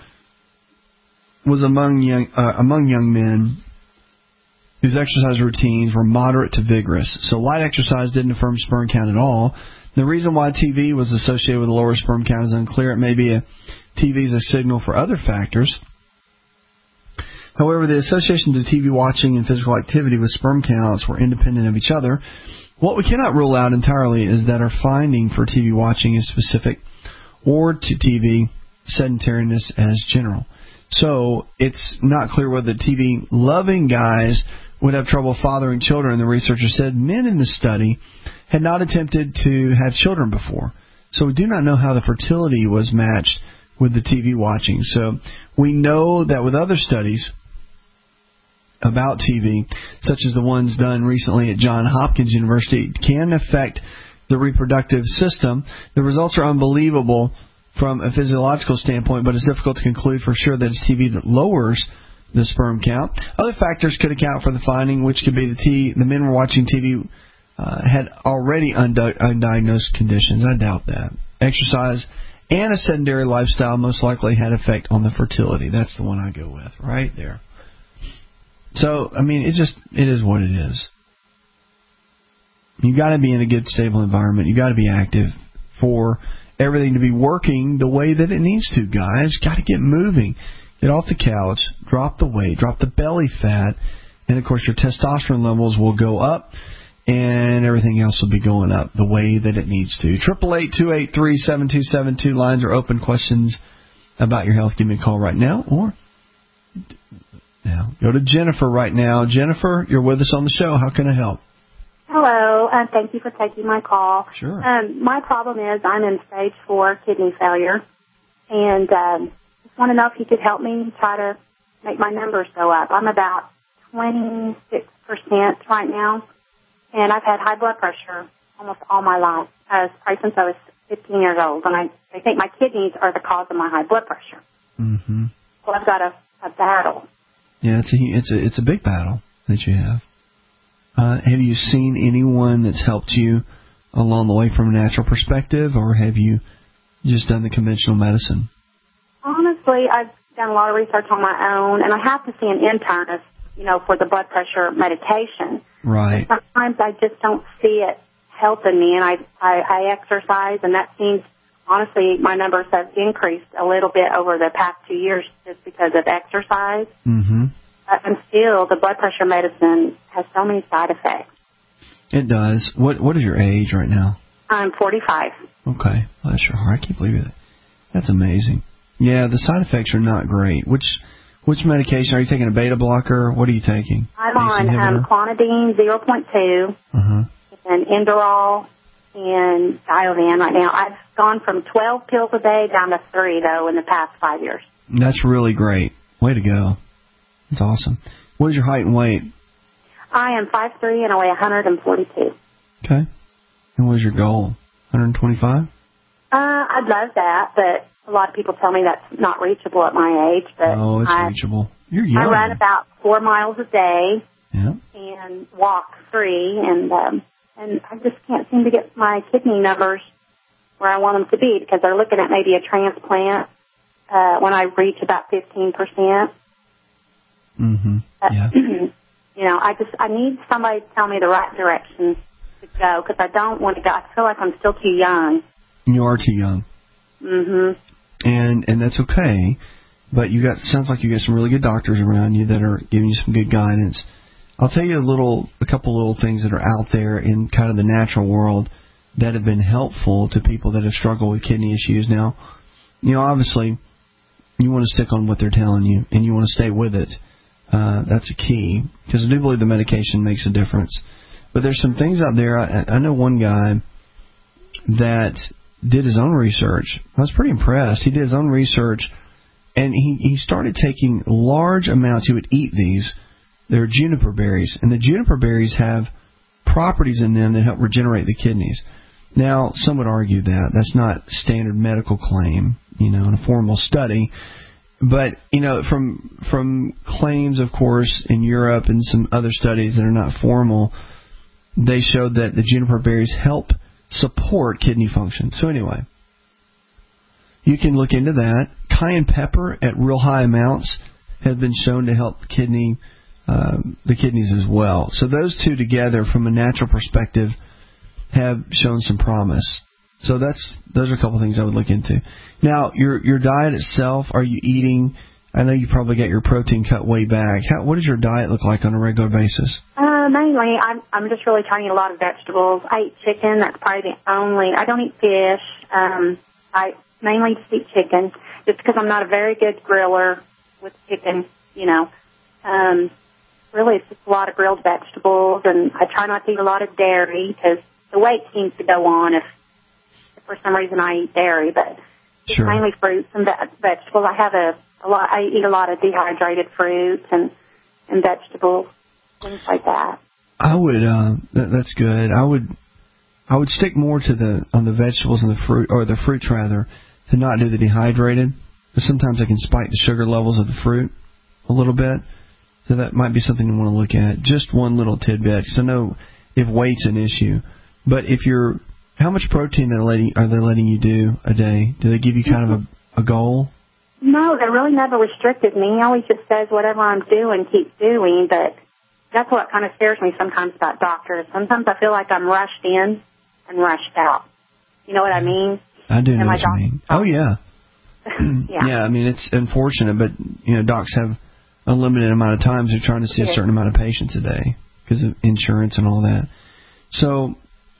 Speaker 4: was among young uh, among young men whose exercise routines were moderate to vigorous. So light exercise didn't affect sperm count at all. The reason why T V was associated with a lower sperm count is unclear. It may be a T V is a signal for other factors. However, the associations of T V watching and physical activity with sperm counts were independent of each other. What we cannot rule out entirely is that our finding for T V watching is specific or to T V sedentariness as general. So it's not clear whether T V-loving guys would have trouble fathering children. The researcher said men in the study had not attempted to have children before. So we do not know how the fertility was matched with the T V watching. So we know that with other studies about T V, such as the ones done recently at Johns Hopkins University, can affect the reproductive system. The results are unbelievable from a physiological standpoint, but it's difficult to conclude for sure that it's T V that lowers the sperm count. Other factors could account for the finding, which could be the T the men were watching T V uh, had already undi- undiagnosed conditions. I doubt that. Exercise and a sedentary lifestyle most likely had effect on the fertility. That's the one I go with, right there. So, I mean, it just, it is what it is. You got to be in a good, stable environment. You got to be active for everything to be working the way that it needs to, guys. Got to get moving. Get off the couch, drop the weight, drop the belly fat, and, of course, your testosterone levels will go up, and everything else will be going up the way that it needs to. eight eight eight, two eight three, seven two seven two. Lines are open. Questions about your health, give me a call right now, or now go to Jennifer right now. Jennifer, you're with us on the show. How can I help?
Speaker 3: Hello, and thank you for taking my call.
Speaker 4: Sure.
Speaker 3: Um, my problem is I'm in stage four kidney failure, and um, just want to know if you could help me try to make my numbers go up. I'm about twenty-six percent right now, and I've had high blood pressure almost all my life, uh, probably since I was fifteen years old, and I, I think my kidneys are the cause of my high blood pressure.
Speaker 4: Mm-hmm.
Speaker 3: So I've got a, a battle.
Speaker 4: Yeah, it's a, it's a, it's a big battle that you have. Uh, have you seen anyone that's helped you along the way from a natural perspective, or have you just done the conventional medicine?
Speaker 3: Honestly, I've done a lot of research on my own, and I have to see an internist, you know, for the blood pressure medication.
Speaker 4: Right.
Speaker 3: But sometimes I just don't see it helping me, and I, I, I exercise, and that seems, honestly, my numbers have increased a little bit over the past two years just because of exercise.
Speaker 4: Mm-hmm.
Speaker 3: And still, the blood pressure medicine has so many side effects.
Speaker 4: It does. What What is your age right now?
Speaker 3: I'm forty-five.
Speaker 4: Okay. Bless your heart. I can't believe it. That's amazing. Yeah, the side effects are not great. Which which medication? Are you taking a beta blocker? What are you taking?
Speaker 3: I'm on um, Clonidine zero point two
Speaker 4: uh-huh.
Speaker 3: and Inderol and Diovan right now. I've gone from twelve pills a day down to three, though, in the past five years.
Speaker 4: That's really great. Way to go. That's awesome. What is your height and weight?
Speaker 3: I am five three and I weigh one hundred forty-two.
Speaker 4: Okay. And what is your goal? one twenty-five?
Speaker 3: Uh, I'd love that, but a lot of people tell me that's not reachable at my age. But
Speaker 4: oh, it's
Speaker 3: I,
Speaker 4: reachable. You're young.
Speaker 3: I run about four miles a day
Speaker 4: yeah.
Speaker 3: and walk three, and um, and I just can't seem to get my kidney numbers where I want them to be because they're looking at maybe a transplant uh, when I reach about fifteen percent.
Speaker 4: Mm-hmm. Yeah.
Speaker 3: Uh, you know, I just I need somebody to tell me the right direction to go because I don't want to go. I feel like I'm still too young.
Speaker 4: You are too young.
Speaker 3: Mm-hmm.
Speaker 4: And and that's okay, but you got sounds like you got some really good doctors around you that are giving you some good guidance. I'll tell you a little, a couple little things that are out there in kind of the natural world that have been helpful to people that have struggled with kidney issues. Now, you know, obviously, you want to stick on what they're telling you, and you want to stay with it. Uh, that's a key, because I do believe the medication makes a difference. But there's some things out there. I, I know one guy that did his own research. I was pretty impressed. He did his own research, and he, he started taking large amounts. He would eat these. They're juniper berries, and the juniper berries have properties in them that help regenerate the kidneys. Now, some would argue that. That's not standard medical claim, you know, in a formal study. But, you know, from from claims, of course, in Europe and some other studies that are not formal, they showed that the juniper berries help support kidney function. So anyway, you can look into that. Cayenne pepper at real high amounts has been shown to help kidney uh, the kidneys as well. So those two together, from a natural perspective, have shown some promise. So that's those are a couple of things I would look into. Now, your your diet itself, are you eating? I know you probably got your protein cut way back. How, what does your diet look like on a regular basis?
Speaker 3: Uh, mainly, I'm I'm just really trying to eat a lot of vegetables. I eat chicken. That's probably the only. I don't eat fish. Um, I mainly just eat chicken, just because I'm not a very good griller with chicken. You know, um, really, it's just a lot of grilled vegetables, and I try not to eat a lot of dairy because the weight seems to go on if, if for some reason I eat dairy, but it's
Speaker 4: sure.
Speaker 3: mainly fruits and ve- vegetables. I have a, a lot. I eat a lot of dehydrated fruits and and vegetables, things like that.
Speaker 4: I would. Uh, that, that's good. I would. I would stick more to the on the vegetables and the fruit, or the fruits rather, to not do the dehydrated. Because sometimes I can spike the sugar levels of the fruit a little bit. So that might be something you want to look at. Just one little tidbit, because I know if weight's an issue. But if you're, how much protein are they letting, are they letting you do a day? Do they give you kind of a, a goal?
Speaker 3: No, they really never restricted me. He always just says whatever I'm doing, keep doing. But that's what kind of scares me sometimes about doctors. Sometimes I feel like I'm rushed in and rushed out. You know what I mean?
Speaker 4: I do know
Speaker 3: and
Speaker 4: what you mean. Oh, yeah.
Speaker 3: yeah.
Speaker 4: Yeah, I mean, it's unfortunate, but, you know, docs have a limited amount of times. They're trying to see a certain amount of patients a day because of insurance and all that. So,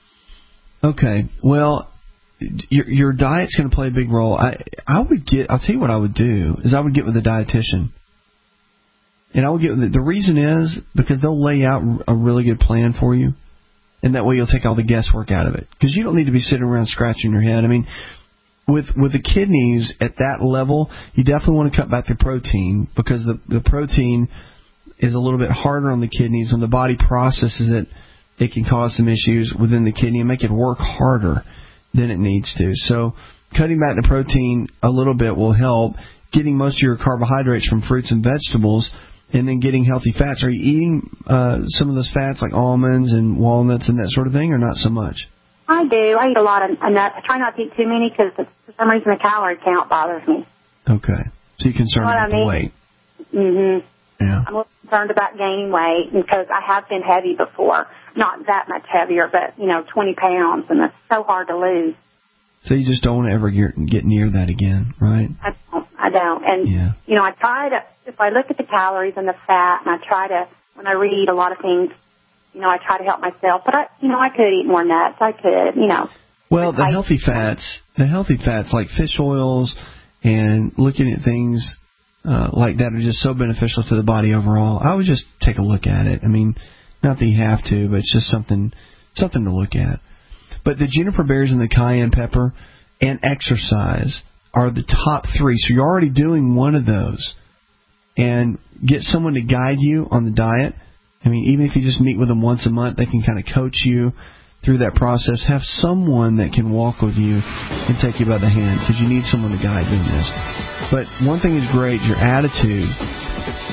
Speaker 4: okay, well, your your diet's going to play a big role. I I would get. I'll tell you what I would do is I would get with a dietitian, and I would get. The reason is because they'll lay out a really good plan for you, and that way you'll take all the guesswork out of it. Because you don't need to be sitting around scratching your head. I mean, with with the kidneys at that level, you definitely want to cut back the protein because the the protein is a little bit harder on the kidneys. When the body processes it, it can cause some issues within the kidney and make it work harder than it needs to. So cutting back the protein a little bit will help. Getting most of your carbohydrates from fruits and vegetables, and then getting healthy fats. Are you eating uh, some of those fats like almonds and walnuts and that sort of thing, or not so much?
Speaker 3: I do. I eat a lot of nuts. I try not to eat too many because for some reason the calorie count bothers me.
Speaker 4: Okay. So you're concerned
Speaker 3: You know
Speaker 4: about
Speaker 3: what I mean?
Speaker 4: the weight.
Speaker 3: Mm-hmm.
Speaker 4: Yeah.
Speaker 3: I'm a little concerned about gaining weight because I have been heavy before. Not that much heavier, but, you know, twenty pounds, and it's so hard to lose.
Speaker 4: So you just don't want to ever get, get near that again, right?
Speaker 3: I don't. I don't. And,
Speaker 4: yeah.
Speaker 3: you know, I try to, if I look at the calories and the fat, and I try to, when I read a lot of things, you know, I try to help myself. But, I, you know, I could eat more nuts. I could, you know.
Speaker 4: Well, the healthy fats, the healthy fats like fish oils and looking at things uh, like that are just so beneficial to the body overall. I would just take a look at it. I mean, not that you have to, but it's just something something to look at. But the juniper berries and the cayenne pepper and exercise are the top three. So you're already doing one of those. And get someone to guide you on the diet. I mean, even if you just meet with them once a month, they can kind of coach you through that process. Have someone that can walk with you and take you by the hand, because you need someone to guide you in this. But one thing is great, your attitude.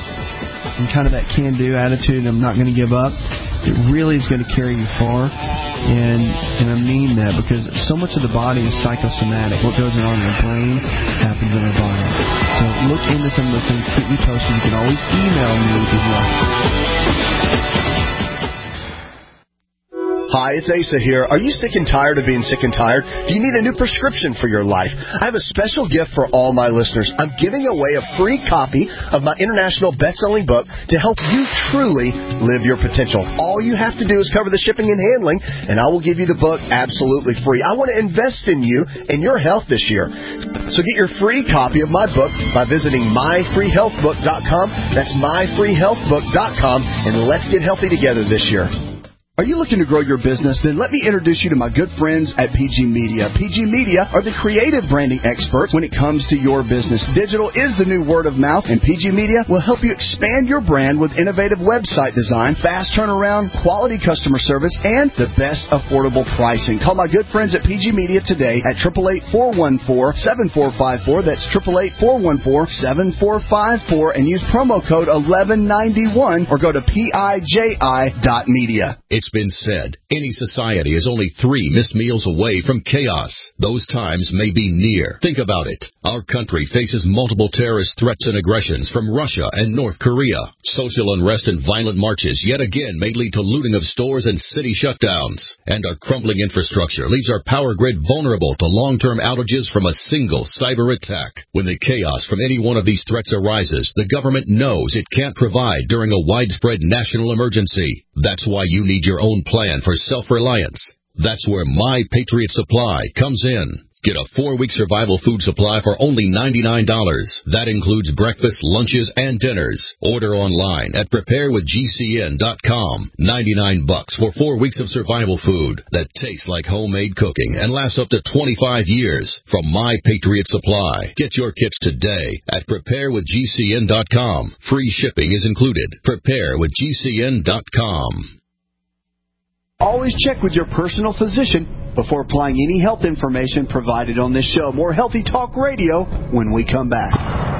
Speaker 4: And kind of that can-do attitude, I'm not going to give up, it really is going to carry you far. And and I mean that because so much of the body is psychosomatic. What goes on in the brain happens in our body. So look into some of those things. Keep me posted. You can always email me as well.
Speaker 5: Hi, it's Asa here. Are you sick and tired of being sick and tired? Do you need a new prescription for your life? I have a special gift for all my listeners. I'm giving away a free copy of my international best-selling book to help you truly live your potential. All you have to do is cover the shipping and handling, and I will give you the book absolutely free. I want to invest in you and your health this year. So get your free copy of my book by visiting my free health book dot com. That's my free health book dot com, and let's get healthy together this year.
Speaker 16: Are you looking to grow your business? Then let me introduce you to my good friends at P G Media. P G Media are the creative branding experts when it comes to your business. Digital is the new word of mouth, and P G Media will help you expand your brand with innovative website design, fast turnaround, quality customer service, and the best affordable pricing. Call my good friends at P G Media today at eight eight eight, four one four, seven four five four. That's eight eight eight, four one four, seven four five four, and use promo code eleven ninety-one or go to P I J I dot media.
Speaker 6: It's been said, any society is only three missed meals away from chaos. Those times may be near. Think about it. Our country faces multiple terrorist threats and aggressions from Russia and North Korea. Social unrest and violent marches yet again may lead to looting of stores and city shutdowns. And our crumbling infrastructure leaves our power grid vulnerable to long-term outages from a single cyber attack. When the chaos from any one of these threats arises, the government knows it can't provide during a widespread national emergency. That's why you need your own plan for self-reliance. That's where My Patriot Supply comes in. Get a four-week survival food supply for only ninety-nine dollars. That includes breakfast, lunches, and dinners. Order online at prepare with G C N dot com. ninety-nine bucks for four weeks of survival food that tastes like homemade cooking and lasts up to twenty-five years from My Patriot Supply. Get your kits today at prepare with G C N dot com. Free shipping is included. prepare with G C N dot com.
Speaker 16: Always check with your personal physician before applying any health information provided on this show. More Healthy Talk Radio when we come back.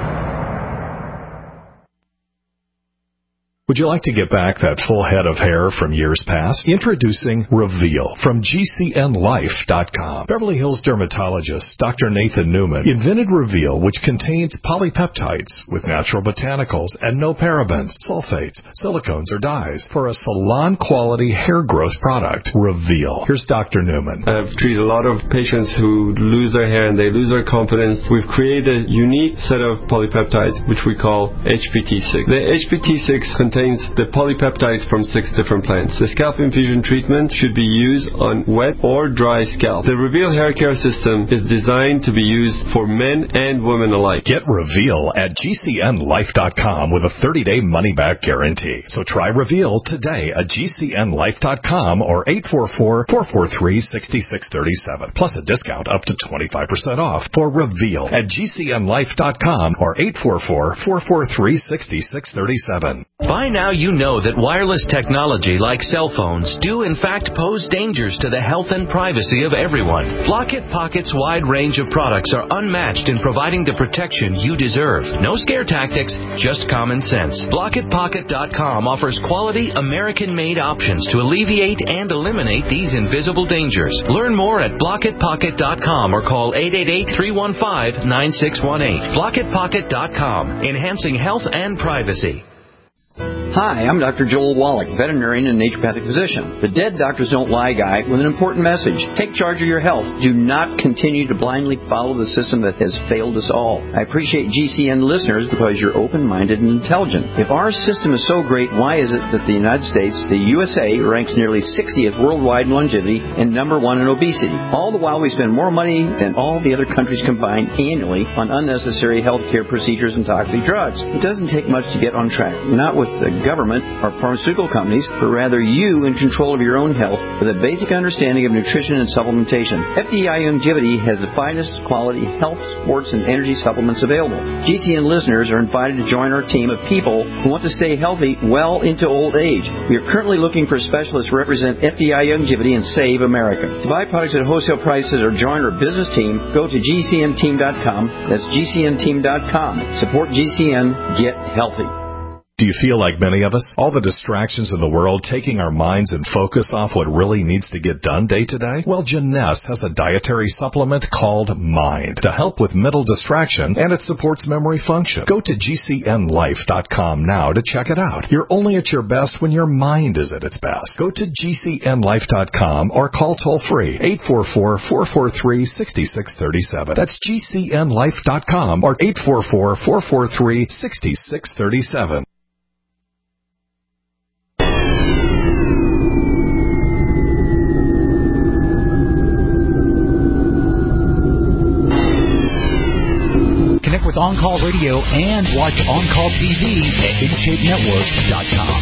Speaker 1: Would you like to get back that full head of hair from years past? Introducing Reveal from G C N life dot com. Beverly Hills dermatologist Doctor Nathan Newman invented Reveal, which contains polypeptides with natural botanicals and no parabens, sulfates, silicones, or dyes for a salon-quality hair growth product. Reveal. Here's Doctor Newman.
Speaker 7: I've treated a lot of patients who lose their hair and they lose their confidence. We've created a unique set of polypeptides, which we call H P T six. The H P T six contains the polypeptides from six different plants. The scalp infusion treatment should be used on wet or dry scalp. The Reveal hair care system is designed to be used for men and women alike.
Speaker 1: Get Reveal at G C N life dot com with a thirty-day money-back guarantee. So try Reveal today at G C N life dot com or eight four four, four four three, six six three seven. Plus a discount up to twenty-five percent off for Reveal at G C N life dot com or eight four four, four four three, six six three seven.
Speaker 8: By now you know that wireless technology like cell phones do in fact pose dangers to the health and privacy of everyone. Blockit Pocket's wide range of products are unmatched in providing the protection you deserve. No scare tactics, just common sense. Blockit Pocket dot com offers quality American-made options to alleviate and eliminate these invisible dangers. Learn more at Blockit Pocket dot com or call eight eight eight, three one five, nine six one eight. Blockit Pocket dot com, enhancing health and privacy.
Speaker 25: Hi, I'm Doctor Joel Wallach, veterinarian and naturopathic physician. The Dead Doctors Don't Lie guy with an important message. Take charge of your health. Do not continue to blindly follow the system that has failed us all. I appreciate G C N listeners because you're open-minded and intelligent. If our system is so great, why is it that the United States, the U S A, ranks nearly sixtieth worldwide in longevity and number one in obesity? All the while we spend more money than all the other countries combined annually on unnecessary health care procedures and toxic drugs. It doesn't take much to get on track. Not with the government or pharmaceutical companies, but rather you in control of your own health with a basic understanding of nutrition and supplementation. F D I Longevity has the finest quality health, sports, and energy supplements available. G C N listeners are invited to join our team of people who want to stay healthy well into old age. We are currently looking for specialists to represent F D I Longevity and Save America. To buy products at wholesale prices or join our business team, go to G C N team dot com. That's G C N team dot com. Support G C N. Get healthy.
Speaker 1: Do you feel like many of us? All the distractions in the world taking our minds and focus off what really needs to get done day to day? Well, Jeunesse has a dietary supplement called Mind to help with mental distraction, and it supports memory function. Go to G C N life dot com now to check it out. You're only at your best when your mind is at its best. Go to G C N life dot com or call toll-free eight four four, four four three, six six three seven. That's G C N life dot com or eight four four, four four three, six six three seven.
Speaker 13: Connect with On Call Radio and watch On Call T V at in shape network dot com.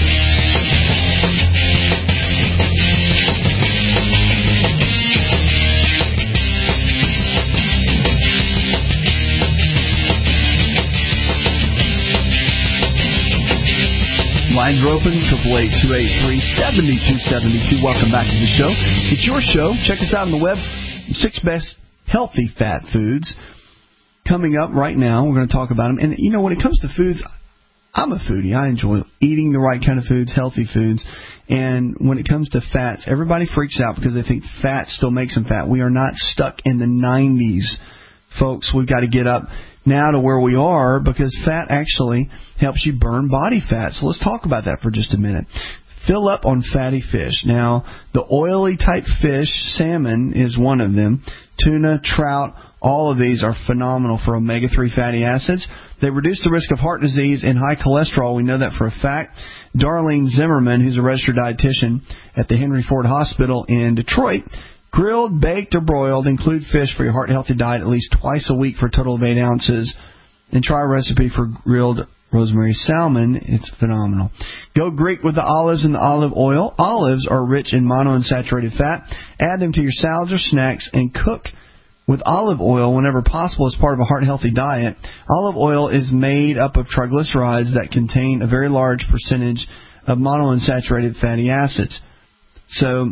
Speaker 4: Lines are open, triple eight, two eight three, seven two seven two. Welcome back to the show. It's your show. Check us out on the web. Six best healthy fat foods. Coming up right now, we're going to talk about them. And, you know, when it comes to foods, I'm a foodie. I enjoy eating the right kind of foods, healthy foods. And when it comes to fats, everybody freaks out because they think fat still makes them fat. We are not stuck in the nineties, folks. We've got to get up now to where we are because fat actually helps you burn body fat. So let's talk about that for just a minute. Fill up on fatty fish. Now, the oily type fish, salmon is one of them. Tuna, trout, all of these are phenomenal for omega three fatty acids. They reduce the risk of heart disease and high cholesterol. We know that for a fact. Darlene Zimmerman, who's a registered dietitian at the Henry Ford Hospital in Detroit, grilled, baked, or broiled, include fish for your heart-healthy diet at least twice a week for a total of eight ounces. And try a recipe for grilled rosemary salmon. It's phenomenal. Go Greek with the olives and the olive oil. Olives are rich in monounsaturated fat. Add them to your salads or snacks and cook with olive oil whenever possible as part of a heart-healthy diet. Olive oil is made up of triglycerides that contain a very large percentage of monounsaturated fatty acids. So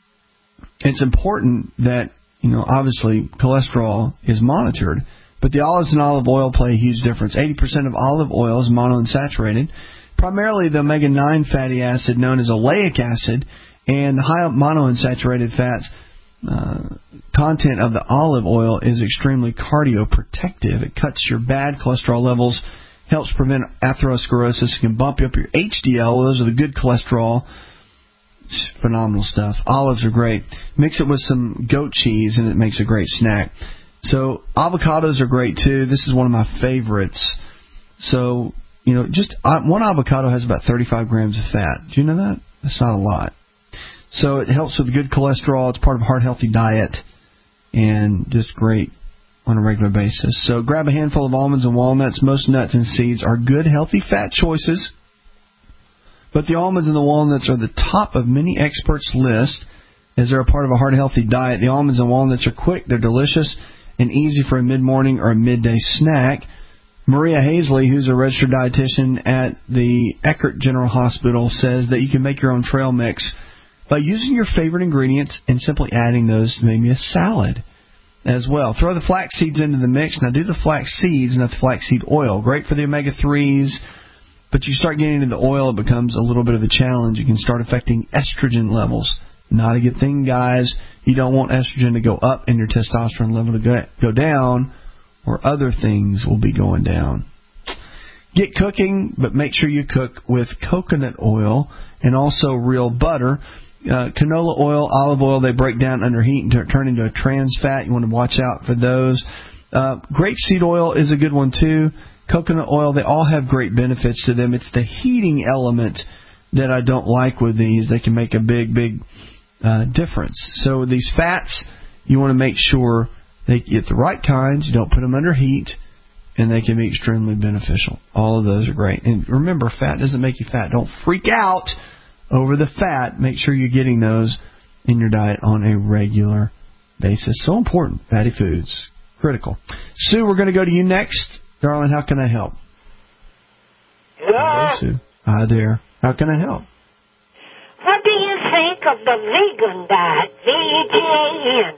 Speaker 4: it's important that, you know, obviously cholesterol is monitored, but the olives and olive oil play a huge difference. eighty percent of olive oil is monounsaturated, primarily the omega nine fatty acid known as oleic acid, and the high monounsaturated fats uh, content of the olive oil is extremely cardioprotective. It cuts your bad cholesterol levels, helps prevent atherosclerosis, it can bump you up your H D L. Those are the good cholesterol. It's phenomenal stuff. Olives are great. Mix it with some goat cheese and it makes a great snack. So avocados are great too. This is one of my favorites. So, you know, just uh, one avocado has about thirty-five grams of fat. Do you know that? That's not a lot. So it helps with good cholesterol. It's part of a heart-healthy diet and just great on a regular basis. So grab a handful of almonds and walnuts. Most nuts and seeds are good, healthy fat choices. But the almonds and the walnuts are the top of many experts' list as they're a part of a heart-healthy diet. The almonds and walnuts are quick, they're delicious, and easy for a mid-morning or a midday snack. Maria Hazley, who's a registered dietitian at the Eckert General Hospital, says that you can make your own trail mix by using your favorite ingredients and simply adding those to maybe a salad as well. Throw the flax seeds into the mix. Now do the flax seeds, not the flaxseed oil. Great for the omega threes, but you start getting into the oil, it becomes a little bit of a challenge. You can start affecting estrogen levels. Not a good thing, guys. You don't want estrogen to go up and your testosterone level to go, go down, or other things will be going down. Get cooking, but make sure you cook with coconut oil and also real butter. Uh, canola oil, olive oil, they break down under heat and t- turn into a trans fat. You want to watch out for those. Uh, grapeseed oil is a good one, too. Coconut oil, they all have great benefits to them. It's the heating element that I don't like with these. They can make a big, big uh, difference. So with these fats, you want to make sure they get the right kinds. You don't put them under heat, and they can be extremely beneficial. All of those are great. And remember, fat doesn't make you fat. Don't freak out over the fat. Make sure you're getting those in your diet on a regular basis. So important. Fatty foods. Critical. Sue, we're going to go to you next. Darling, how can I help?
Speaker 2: Hello.
Speaker 4: Sue. Hi there. How can I help?
Speaker 2: What do you think of the vegan diet? V E G A N.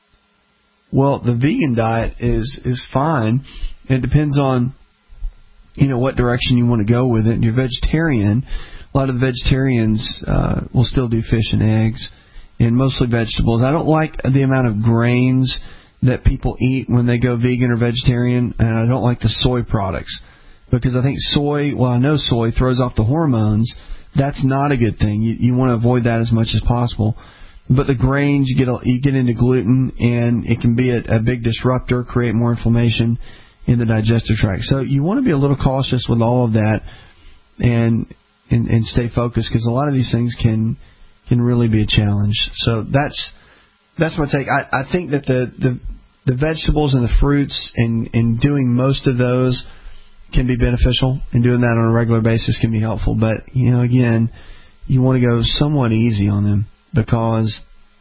Speaker 4: Well, the vegan diet is, is fine. It depends on you know, what direction you want to go with it. And you're vegetarian, a lot of the vegetarians uh, will still do fish and eggs and mostly vegetables. I don't like the amount of grains that people eat when they go vegan or vegetarian, and I don't like the soy products because I think soy, well, I know soy throws off the hormones. That's not a good thing. You, you want to avoid that as much as possible. But the grains, you get a, you get into gluten, and it can be a, a big disruptor, create more inflammation in the digestive tract. So you want to be a little cautious with all of that, and and, and stay focused, because a lot of these things can can really be a challenge. So that's that's my take. I, I think that the, the the vegetables and the fruits and, and doing most of those can be beneficial, and doing that on a regular basis can be helpful. But, you know, again, you want to go somewhat easy on them, because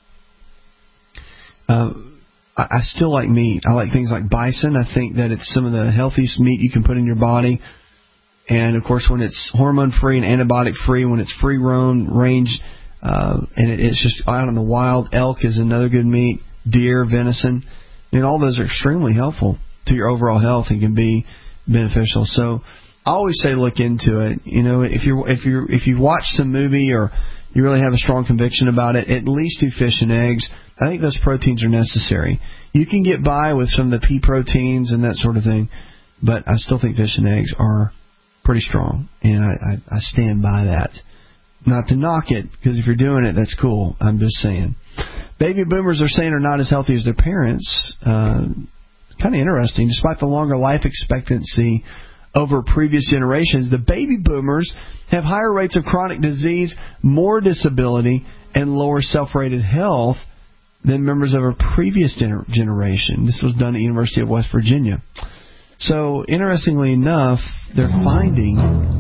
Speaker 4: uh, I, I still like meat. I like things like bison. I think that it's some of the healthiest meat you can put in your body. And, of course, when it's hormone-free and antibiotic-free, when it's free-roam range, uh, and it, it's just out in the wild, elk is another good meat, deer, venison, and all those are extremely helpful to your overall health and can be beneficial. So I always say look into it. You know, if you're if you if you've watched some movie or you really have a strong conviction about it, at least do fish and eggs. I think those proteins are necessary. You can get by with some of the pea proteins and that sort of thing, but I still think fish and eggs are pretty strong, and I, I, I stand by that. Not to knock it, because if you're doing it, that's cool. I'm just saying. Baby boomers, they're saying, are not as healthy as their parents. Uh, kind of interesting. Despite the longer life expectancy over previous generations, the baby boomers have higher rates of chronic disease, more disability, and lower self-rated health than members of a previous gener- generation. This was done at the University of West Virginia. So, interestingly enough, they're finding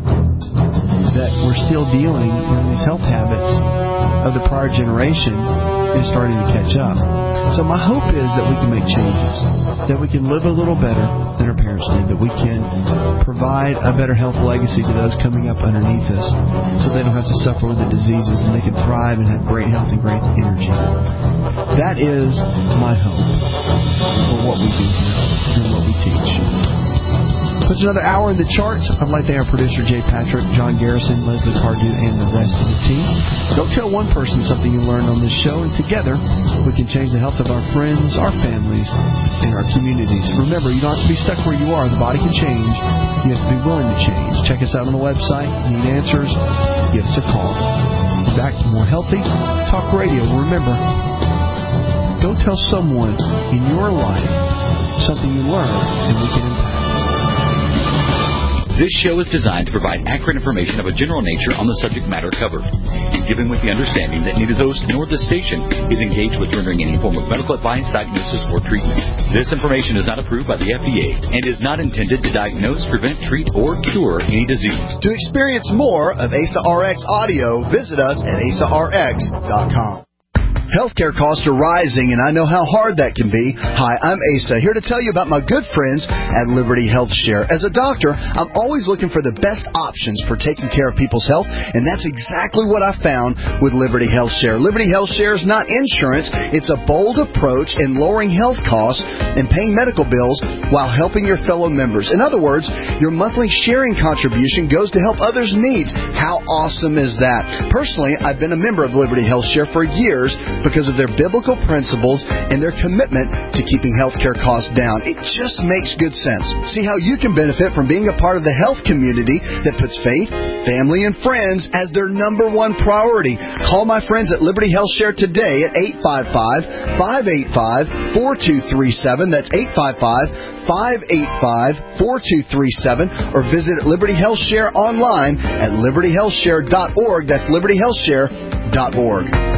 Speaker 4: that we're still dealing with these health habits of the prior generation is starting to catch up. So my hope is that we can make changes, that we can live a little better than our parents did, that we can provide a better health legacy to those coming up underneath us so they don't have to suffer with the diseases and they can thrive and have great health and great energy. That is my hope for what we do here and what we teach. Puts another hour in the charts. I'd like to thank our producer, Jay Patrick, John Garrison, Leslie Cardew, and the rest of the team. Don't tell one person something you learned on this show, and together we can change the health of our friends, our families, and our communities. Remember, you don't have to be stuck where you are. The body can change. You have to be willing to change. Check us out on the website. Need answers? Give us a call. Back to more healthy talk radio. Remember, go tell someone in your life something you learned, and we can impact.
Speaker 13: This show is designed to provide accurate information of a general nature on the subject matter covered, given with the understanding that neither the host nor the station is engaged with rendering any form of medical advice, diagnosis, or treatment. This information is not approved by the F D A and is not intended to diagnose, prevent, treat, or cure any disease.
Speaker 5: To experience more of A S A R X audio, visit us at A S A R X dot com. Healthcare costs are rising, and I know how hard that can be. Hi, I'm Asa, here to tell you about my good friends at Liberty Health Share. As a doctor, I'm always looking for the best options for taking care of people's health, and that's exactly what I found with Liberty Health Share. Liberty Health Share is not insurance. It's a bold approach in lowering health costs and paying medical bills while helping your fellow members. In other words, your monthly sharing contribution goes to help others' needs. How awesome is that? Personally, I've been a member of Liberty Health Share for years, because of their biblical principles and their commitment to keeping healthcare costs down. It just makes good sense. See how you can benefit from being a part of the health community that puts faith, family, and friends as their number one priority. Call my friends at Liberty Health Share today at eight five five, five eight five, four two three seven. That's eight five five, five eight five, four two three seven. Or visit Liberty Health Share online at liberty health share dot org. That's liberty health share dot org.